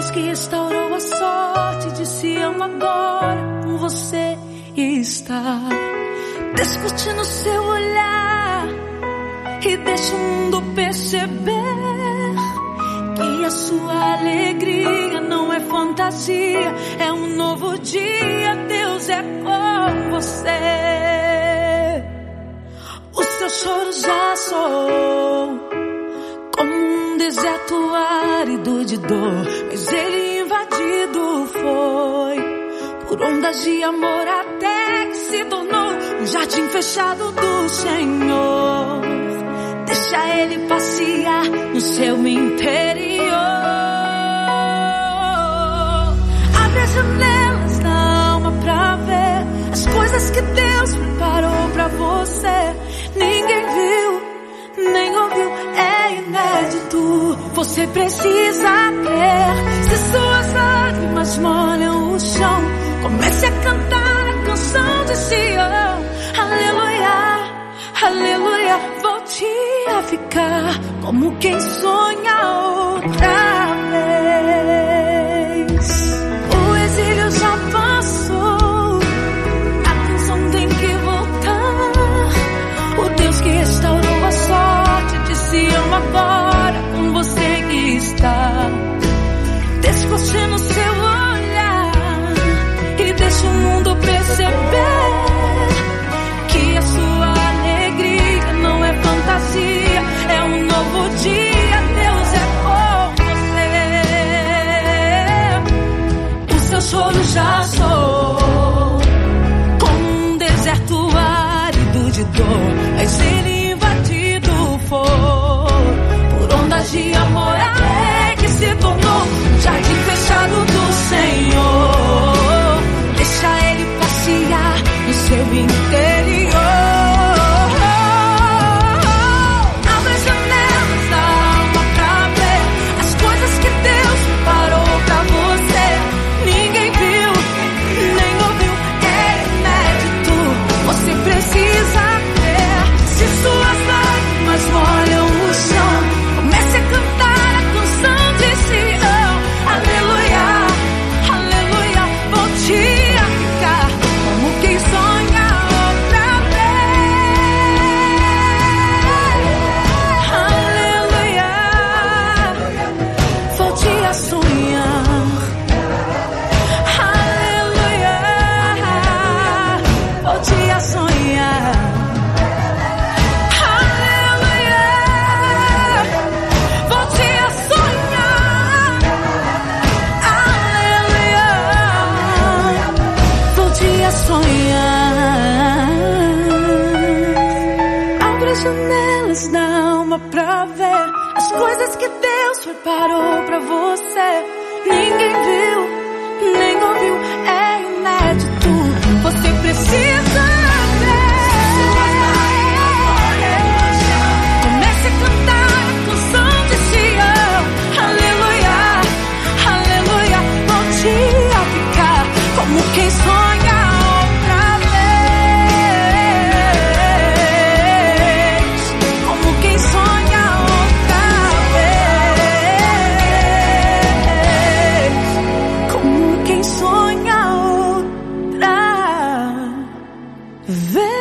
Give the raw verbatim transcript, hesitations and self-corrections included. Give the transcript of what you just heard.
Deus que restaurou a sorte de Sião agora com você está. Discute no seu olhar e deixa o mundo perceber que a sua alegria não é fantasia, é um novo dia. Deus é com você. O seu choro já soou como um deserto árido de dor, mas ele invadido foi por ondas de amor até que se tornou um jardim fechado do Senhor. Deixa ele passear no seu interior. Abre as janelas da alma pra ver as coisas que Deus preparou pra você. Ninguém viu, nem ouviu, é inédito. Você precisa crer. Se suas lágrimas molham o chão, comece a cantar a canção de Sião. Aleluia, aleluia. Volte a ficar como quem sonha outra vez. O exílio já passou, a canção tem que voltar. O Deus que restaurou a sorte de Sião agora com você está. Descoche no seu olhar e deixa o mundo perceber que a sua alegria não é fantasia, é um novo dia. Deus é com você. O seu choro já soou como um deserto árido de dor, mas ele invadido foi por ondas de amor até que se tornou um jardim fechado do Senhor. Deixa ele passear no seu interior. Abre as janelas da alma pra ver as coisas que Deus preparou pra você. Ninguém viu, nem ouviu, é inédito. Você precisa crer. Se suas lágrimas molham o chão, comece a cantar a canção de Sião. Aleluia, aleluia. Volte a ficar como quem sonha outra vez. Aleluia, volte a sonhar. Aleluia, volte a sonhar. Aleluia, volte a sonhar. Aleluia, volte a sonhar. Abre as janelas da alma pra ver as coisas que Deus preparou pra você. Ninguém viu, nem ouviu, é inédito. Você precisa crer. Comece a cantar a canção de Sião. Aleluia, aleluia. Volte a ficar como quem sonha outra vez. Como quem sonha outra vez. Como quem sonha outra vez.